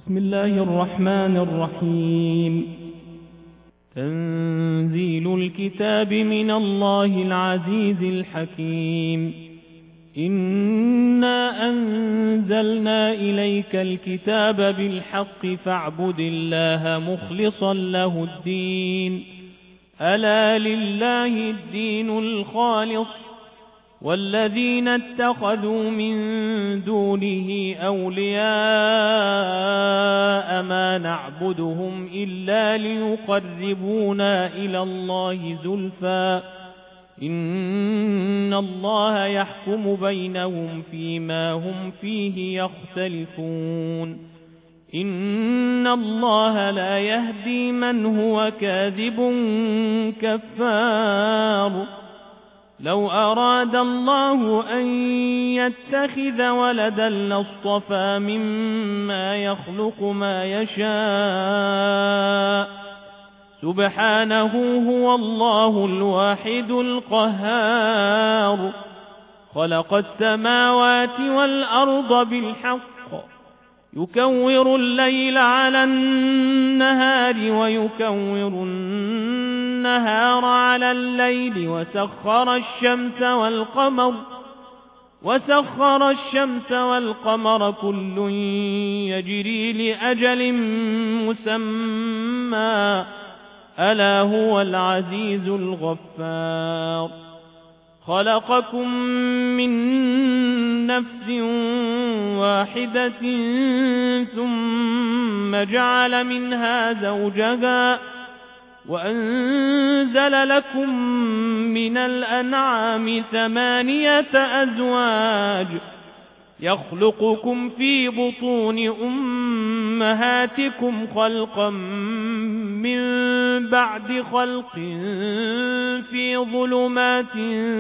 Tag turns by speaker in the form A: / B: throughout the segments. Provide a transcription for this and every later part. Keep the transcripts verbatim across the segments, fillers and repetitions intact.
A: بسم الله الرحمن الرحيم. تنزيل الكتاب من الله العزيز الحكيم. إنا أنزلنا إليك الكتاب بالحق فاعبد الله مخلصا له الدين. ألا لله الدين الخالص والذين اتخذوا من دونه أولياء ما نعبدهم إلا ليقربونا إلى الله زلفى إن الله يحكم بينهم فيما هم فيه يختلفون. إن الله لا يهدي من هو كاذب كفار. لو أراد الله أن يتخذ ولدا لاصطفى مما يخلق ما يشاء سبحانه هو الله الواحد القهار. خلق السماوات والأرض بالحق يكور الليل على النهار ويكور النهار على الليل وسخر الشمس والقمر وسخر الشمس والقمر كل يجري لأجل مسمى ألا هو العزيز الغفار. خلقكم من نفس واحدة ثم جعل منها زوجها وأنزل لكم من الأنعام ثمانية أزواج يخلقكم في بطون أمهاتكم خلقا من بعد خلق في ظلمات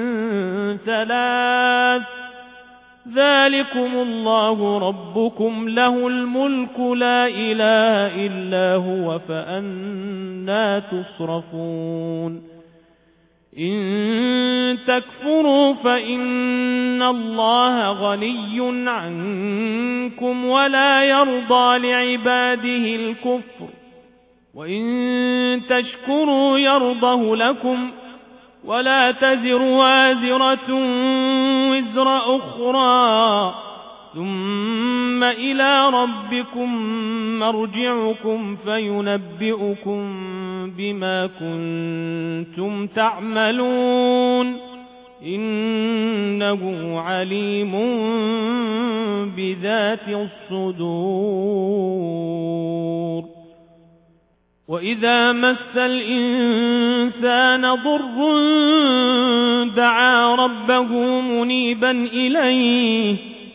A: ثلاث ذلكم الله ربكم له الملك لا إله إلا هو فأنى تصرفون. إن تكفروا فإن الله غني عنكم ولا يرضى لعباده الكفر وإن تشكروا يرضه لكم ولا تزر وازرة وزر أخرى ثم إلى ربكم مرجعكم فينبئكم بما كنتم تعملون إنه عليم بذات الصدور. وإذا مس الإنسان ضر دعا ربه منيبا إليه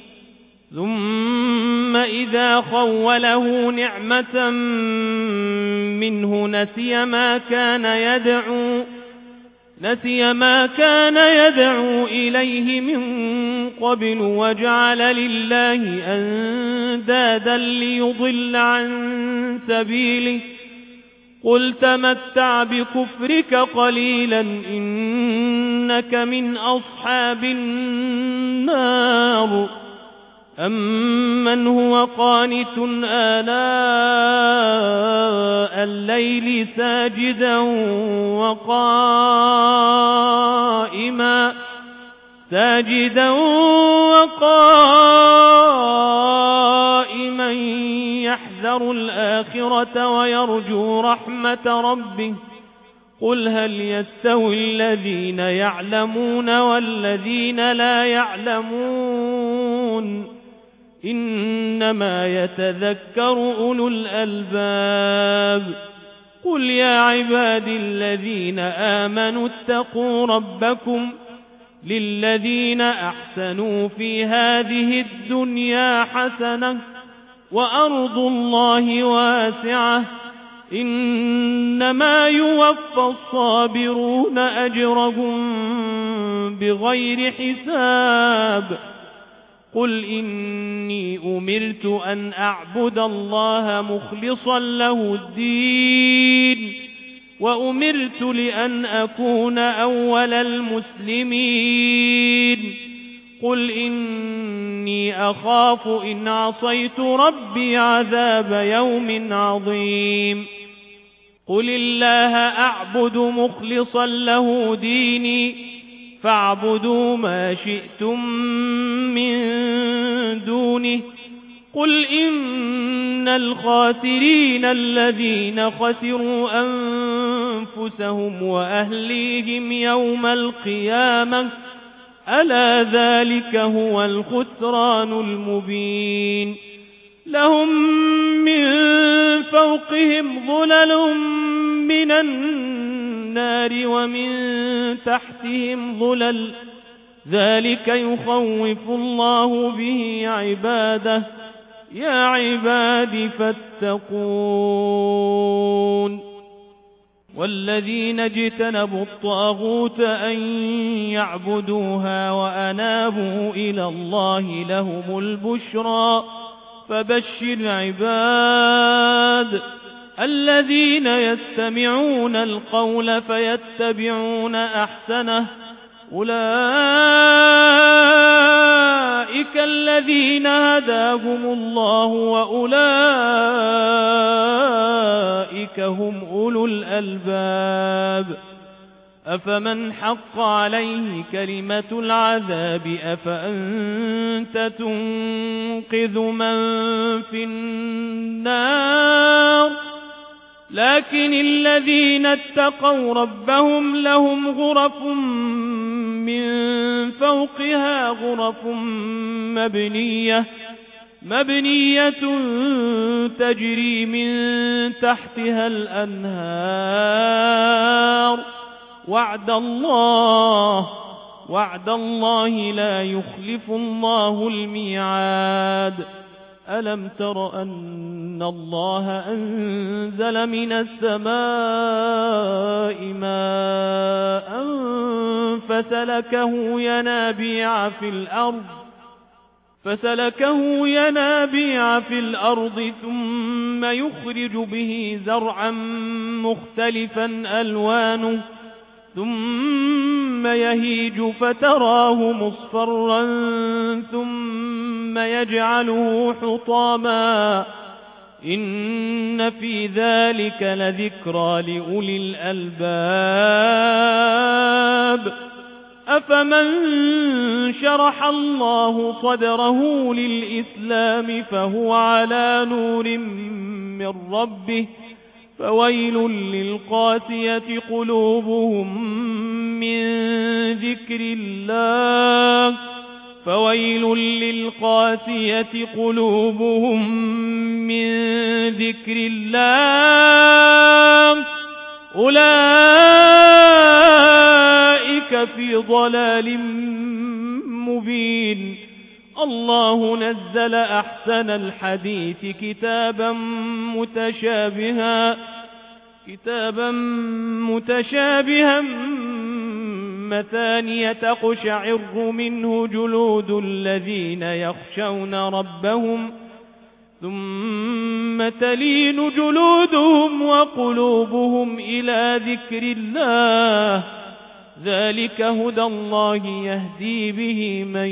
A: ثم إذا خوله نعمة منه نسي ما كان يدعو نسي ما كان يدعو إليه من قبل وجعل لله أندادا ليضل عن سبيله قل تمتع بكفرك قليلا إنك من أصحاب النار. أمن هو قانت آناء الليل ساجدا وقائما ساجدا وقائما يحذر الآخرة ويرجو رحمة ربه قل هل يستوي الذين يعلمون والذين لا يعلمون إنما يتذكر أولو الألباب. قل يا عبادي الذين آمنوا اتقوا ربكم للذين أحسنوا في هذه الدنيا حسنة وأرض الله واسعة إنما يوفى الصابرون أجرهم بغير حساب. قل إني أمرت أن أعبد الله مخلصا له الدين وأمرت لأن أكون أول المسلمين. قل إني إني أخاف إن عصيت ربي عذاب يوم عظيم قل الله أعبد مخلصا له ديني فاعبدوا ما شئتم من دونه قل إن الخاسرين الذين خسروا أنفسهم وأهليهم يوم القيامة ألا ذلك هو الخسران المبين لهم من فوقهم ظلل من النار ومن تحتهم ظلل ذلك يخوف الله به عباده يا عباد فاتقون والذين اجتنبوا الطاغوت أن يعبدوها وأنابوا إلى الله لهم البشرى فبشر عباد الذين يستمعون القول فيتبعون أحسنه أولئك الذين هداهم الله وأولئك هم أولو الألباب أفمن حق عليه كلمة العذاب أفأنت تنقذ من في النار لكن الذين اتقوا ربهم لهم غرف من فوقها غرف مبنية مبنية تجري من تحتها الأنهار وعد الله وعد الله لا يخلف الله الميعاد ألم تر أن الله أنزل من السماء ماء فسلكه ينابيع في الأرض فسلكه ينابيع في الأرض ثم يخرج به زرعا مختلفا ألوانه ثم يهيج فتراه مصفرا ثم يجعله حطاما إن في ذلك لذكرى لأولي الألباب أفمن شرح الله صدره للإسلام فهو على نور من ربه فويل للقاسية قلوبهم من ذكر الله فويل للقاسية قلوبهم من ذكر الله أولئك في ضلال مبين الله نزل أحسن الحديث كتابا متشابها كتابا متشابها مثانية تقشعر منه جلود الذين يخشون ربهم ثم تلين جلودهم وقلوبهم إلى ذكر الله ذلك هدى الله يهدي به من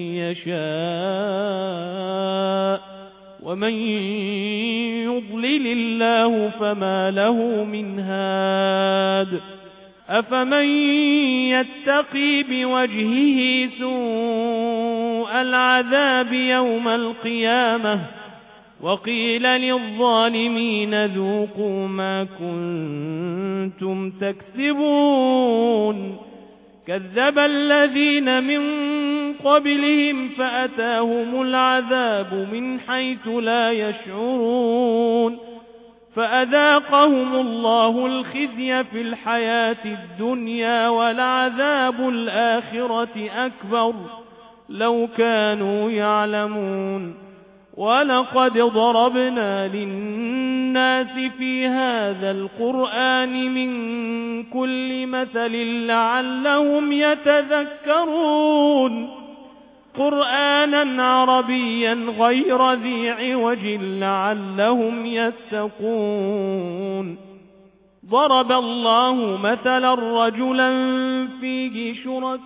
A: يشاء ومن يضلل الله فما له من هاد أفمن يتقي بوجهه سوء العذاب يوم القيامة وقيل للظالمين ذوقوا ما كنتم تكسبون كذب الذين من قبلهم فأتاهم العذاب من حيث لا يشعرون فأذاقهم الله الخزي في الحياة الدنيا ولعذاب الآخرة أكبر لو كانوا يعلمون ولقد ضربنا للناس في هذا القرآن من كل مثل لعلهم يتذكرون قرآنا عربيا غير ذي عوج لعلهم يتقون ضرب الله مثلا رجلا فيه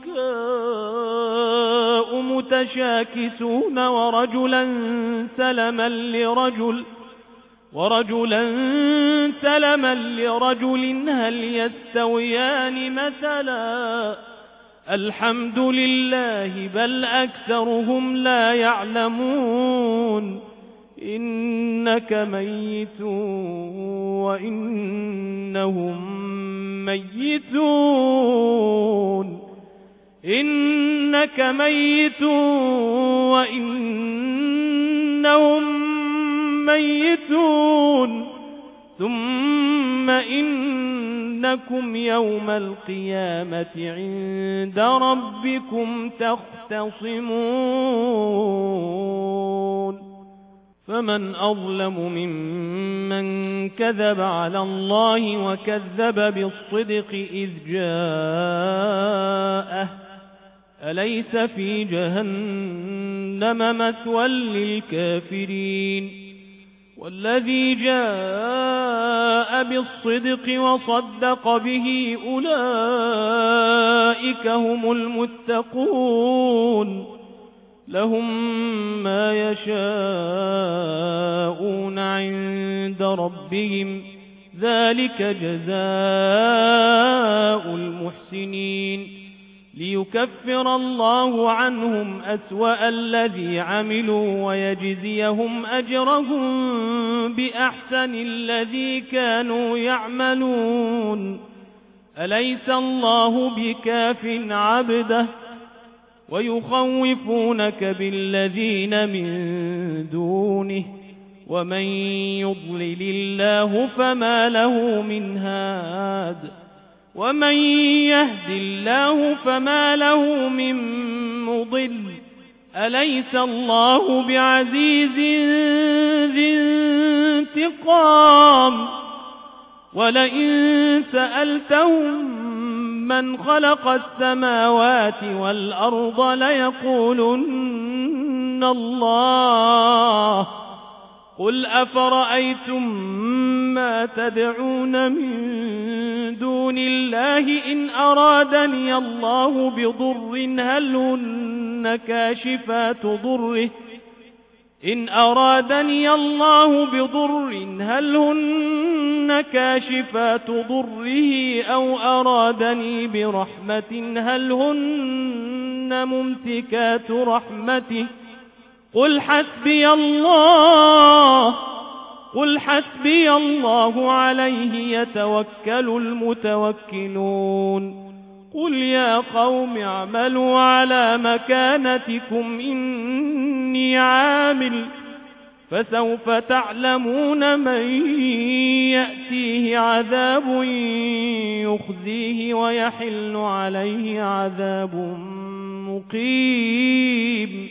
A: شركاء متشاكسون ورجلا سلما لرجل ورجلا سلما لرجل هل يستويان مثلا الحمد لله بل أكثرهم لا يعلمون إنك ميت وإنهم ميتون إنك ميت وإنهم ميتون ثم إنكم يوم القيامة عند ربكم تختصمون فمن أظلم ممن كذب على الله وكذب بالصدق إذ جاءه أليس في جهنم مثوى للكافرين والذي جاء بالصدق وصدق به أولئك هم المتقون لهم ما يشاءون عند ربهم ذلك جزاء المحسنين ليكفر الله عنهم أسوأ الذي عملوا ويجزيهم أجرهم بأحسن الذي كانوا يعملون أليس الله بكاف عبده ويخوفونك بالذين من دونه ومن يضلل الله فما له من هاد ومن يهد الله فما له من مضل أليس الله بعزيز ذي انتقام ولئن سألتهم من خلق السماوات والأرض ليقولن الله قل أفرأيتم ما تدعون من دون الله إن أرادني الله بضر هل هن كاشفات ضره إن أرادني الله بضر هل هن كاشفات ضره أو أرادني برحمة هل هن ممسكات رحمته قل حسبي الله قل حسبي الله عليه يتوكل المتوكلون قل يا قوم اعملوا على مكانتكم إني عامل فسوف تعلمون من يأتيه عذاب يخزيه ويحل عليه عذاب مقيم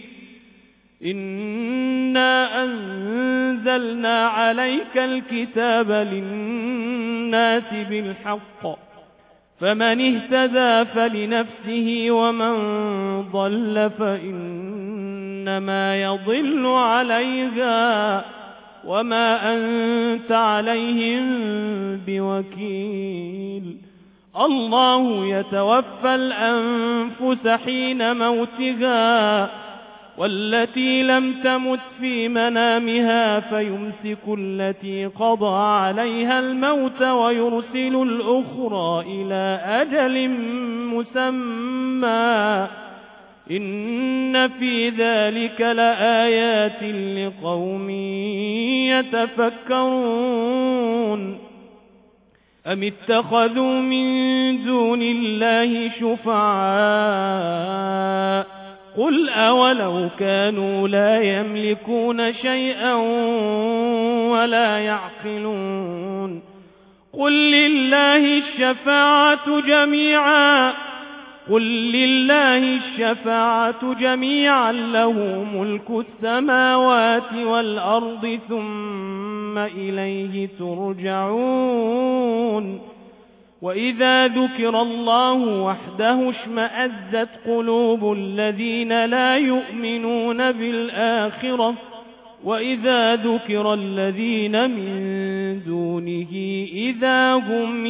A: إنا أنزلنا عليك الكتاب للناس بالحق فمن اهتدى فلنفسه ومن ضل فإنما يضل عليها وما أنت عليهم بوكيل الله يتوفى الأنفس حين موتها والتي لم تمت في منامها فيمسك التي قضى عليها الموت ويرسل الأخرى إلى أجل مسمى إن في ذلك لآيات لقوم يتفكرون أم اتخذوا من دون الله شفعاء قل أولو كانوا لا يملكون شيئا ولا يعقلون قل لله الشفاعة جميعا قل لله الشفاعة جميعا له ملك السماوات والأرض ثم إليه ترجعون وإذا ذكر الله وحده اشمأزت قلوب الذين لا يؤمنون بالآخرة وإذا ذكر الذين من دونه إذا هم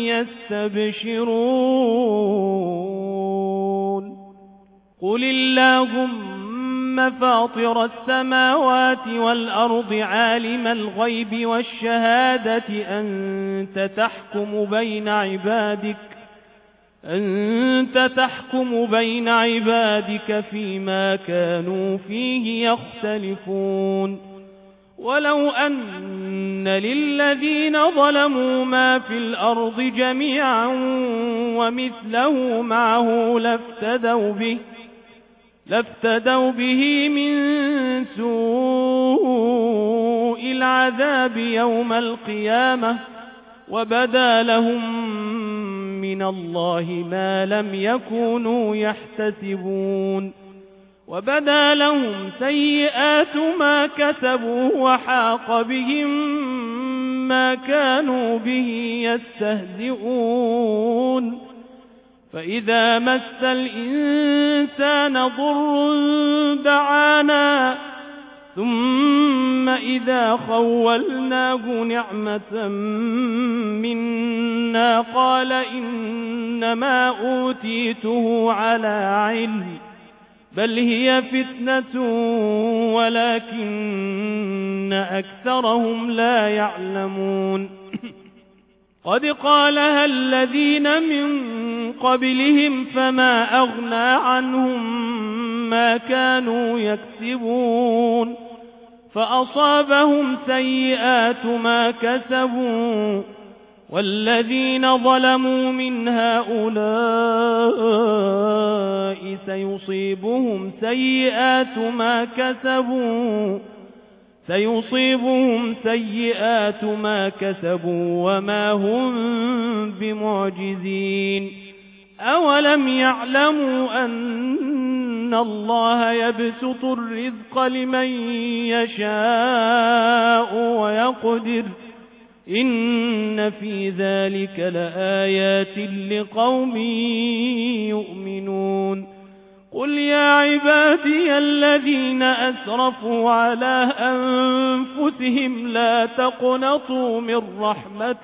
A: يستبشرون قل اللهم فاطر السماوات والأرض عالم الغيب والشهادة أنت تحكم بين عبادك أنت تحكم بين عبادك فيما كانوا فيه يختلفون ولو أن للذين ظلموا ما في الأرض جميعا ومثله معه لافتدوا به لافتدوا به من سوء العذاب يوم القيامة وبدا لهم من الله ما لم يكونوا يحتسبون وبدا لهم سيئات ما كسبوا وحاق بهم ما كانوا به يستهزئون فإذا مس الإنسان ضر دعانا ثم إذا خولناه نعمة منا قال إنما أوتيته على علم بل هي فتنة ولكن أكثرهم لا يعلمون قد قالها الذين من قبلهم فما أغنى عنهم ما كانوا يكسبون فأصابهم سيئات ما كسبوا والذين ظلموا من هؤلاء سيصيبهم سيئات ما كسبوا سيصيبهم سيئات ما كسبوا وما هم بمعجزين أولم يعلموا أن الله يبسط الرزق لمن يشاء ويقدر إن في ذلك لآيات لقوم يؤمنون قل يا عبادي الذين أسرفوا على أنفسهم لا تقنطوا من رحمة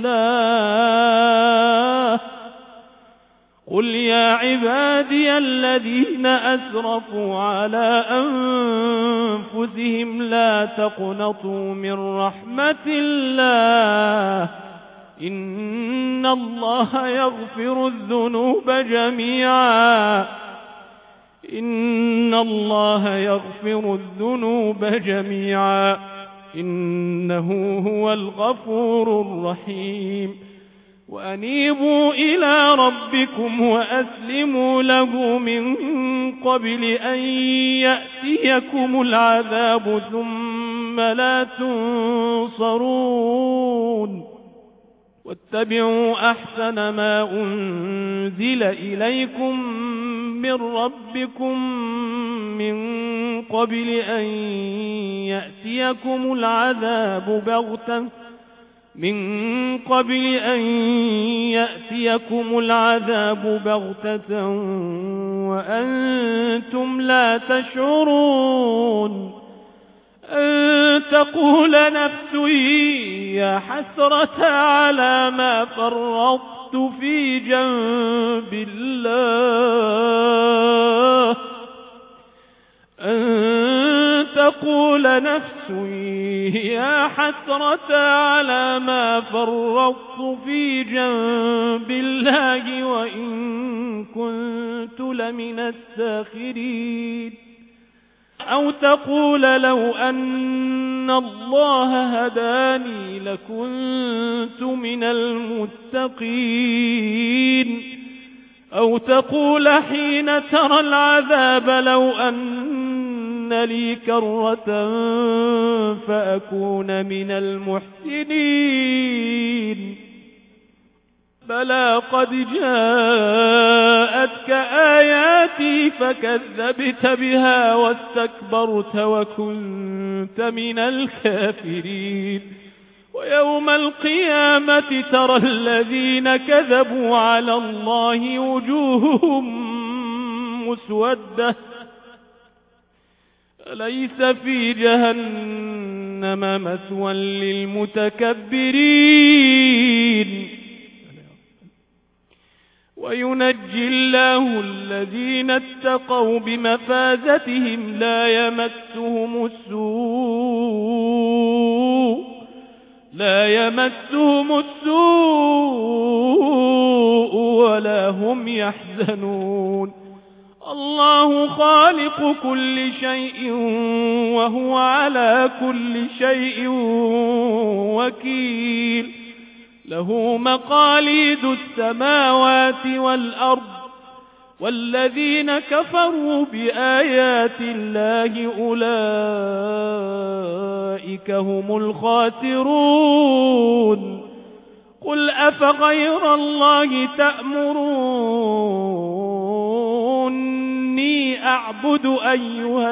A: الله قل يا عبادي الذين أسرفوا على أنفسهم لا تقنطوا من رحمة الله إن الله يغفر الذنوب جميعا إن الله يغفر الذنوب جميعا إنه هو الغفور الرحيم وأنيبوا إلى ربكم وأسلموا له من قبل أن يأتيكم العذاب ثم لا تنصرون واتبعوا أحسن ما أنزل إليكم من ربكم من قبل أن يأتيكم العذاب بغتة من قبل أن يأتيكم العذاب بغتة وأنتم لا تشعرون أن تقول نفس يا حسرة على ما فرطت في جنب الله أن تقول نفس يا حسرة على ما فرطت في جنب الله وإن كنت لمن الساخرين أو تقول لو أن الله هداني لكنت من المتقين أو تقول حين ترى العذاب لو أن لي كرة فأكون من المحسنين بلى قد جاءتك آياتي فكذبت بها واستكبرت وكنت من الكافرين ويوم القيامة ترى الذين كذبوا على الله وجوههم مسودة أليس في جهنم مثوى للمتكبرين. وينجي الله الذين اتقوا بمفازتهم لا يمسهم السوء لا يمسهم السوء ولا هم يحزنون. الله خالق كل شيء وهو على كل شيء وكيل. له مقاليد السماوات والأرض والذين كفروا بآيات الله أولئك هم الخاسرون. قل أفغير الله تأمروني أعبد أيها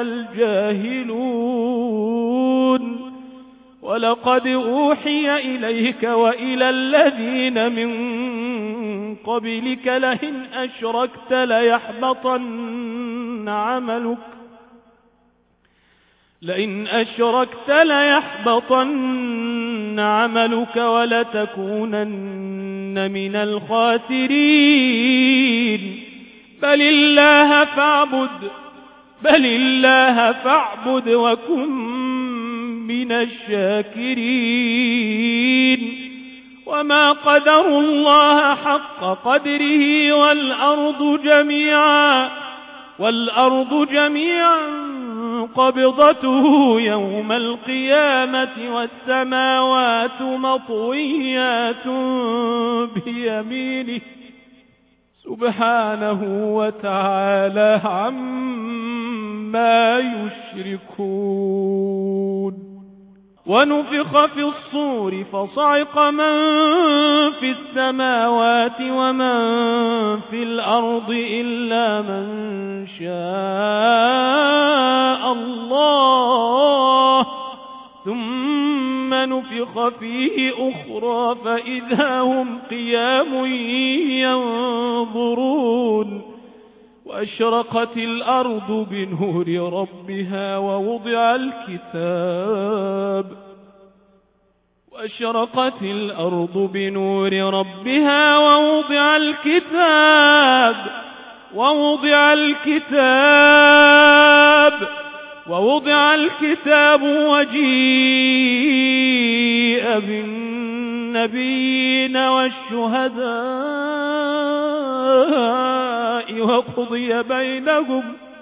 A: الجاهلون؟ ولقد أوحي إليك وإلى الذين من قبلك لئن أشركت ليحبطن عملك لئن أشركت ليحبطن عملك ولتكونن من الخاسرين. بل الله فاعبد بل الله فاعبد وكن من الشاكرين. وما قدروا الله حق قدره والأرض جميعا والأرض جميعا قبضته يوم القيامة والسماوات مطويات بيمينه سبحانه وتعالى عما يشركون. ونفخ في الصور فصعق من في السماوات ومن في الأرض إلا من شاء الله ثم نفخ فيه أخرى فإذا هم قيام ينظرون. وأشرقت الأرض بنور ربها ووضع الكتاب وأشرقت الأرض بنور ربها ووضع الكتاب ووضع الكتاب ووضع الكتاب وجيء بالنبيين والشهداء وقضي بينهم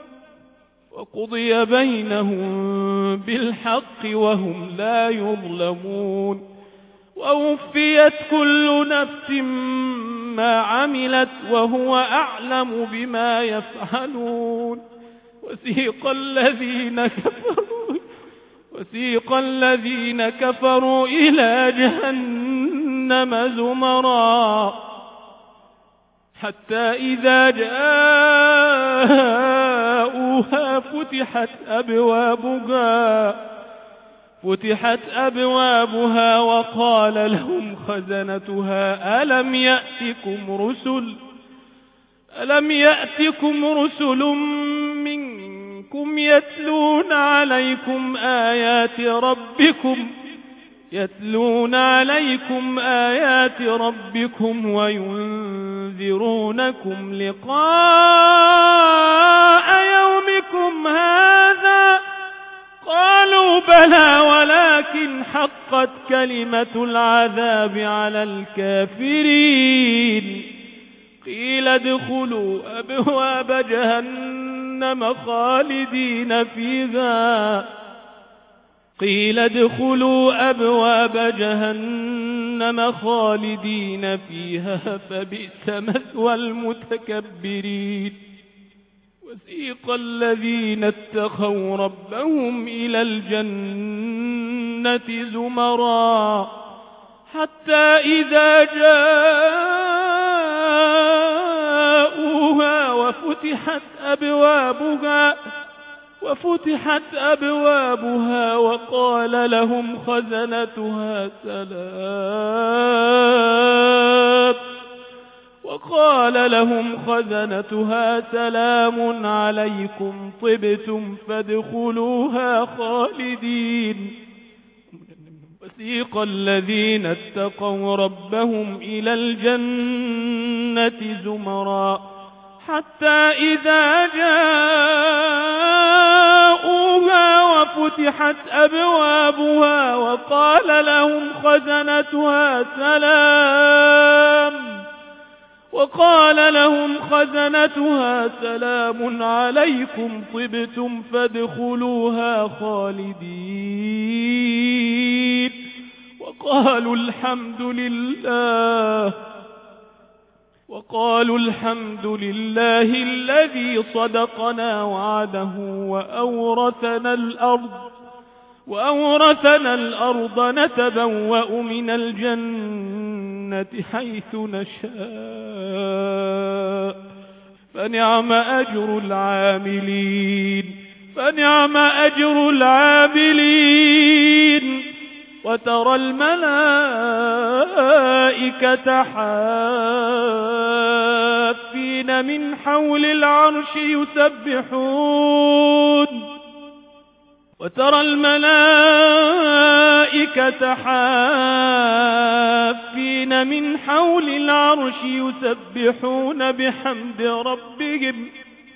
A: وقضي بينهم بالحق وهم لا يظلمون. ووفيت كل نفس ما عملت وهو أعلم بما يفعلون. وسيق الذين كفروا وسيق الذين كفروا إلى جهنم زمرا حتى إذا جاءوها فتحت أبوابها فتحت أبوابها وقال لهم خزنتها ألم يأتكم رسل ألم يأتكم رسل منكم يتلون عليكم آيات ربكم يتلون عليكم آيات ربكم وينذرونكم لقاء يومكم هذا قالوا بلى ولكن حقت كلمة العذاب على الكافرين. قيل ادخلوا أبواب جهنم خالدين فيها قيل ادخلوا أبواب جهنم خالدين فيها فبئس مثوى المتكبرين. وسيق الذين اتقوا ربهم إلى الجنة زمرا حتى إذا جاءوها وفتحت أبوابها وفتحت أبوابها وقال لهم خزنتها سلام وقال لهم خزنتها سلام عليكم طبتم فادخلوها خالدين. وسيق الذين اتقوا ربهم إلى الجنة زمرا حتى إذا جاءوها وفتحت أبوابها وقال لهم خزنتها سلام وقال لهم خزنتها سلام عليكم طبتم فادخلوها خالدين وقالوا الحمد لله وقالوا الحمد لله الذي صدقنا وعده وأورثنا الأرض وأورثنا الأرض نتبوأ من الجنة حيث نشاء فنعم أجر العاملين فنعم أجر العاملين وترى الملائكة حافين من حول العرش يسبحون وترى الملائكة حافين من حول العرش يسبحون بحمد ربهم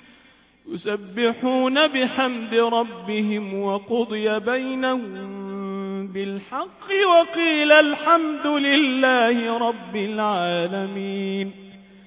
A: يسبحون بحمد ربهم وقضي بينهم بالحق وقيل الحمد لله رب العالمين.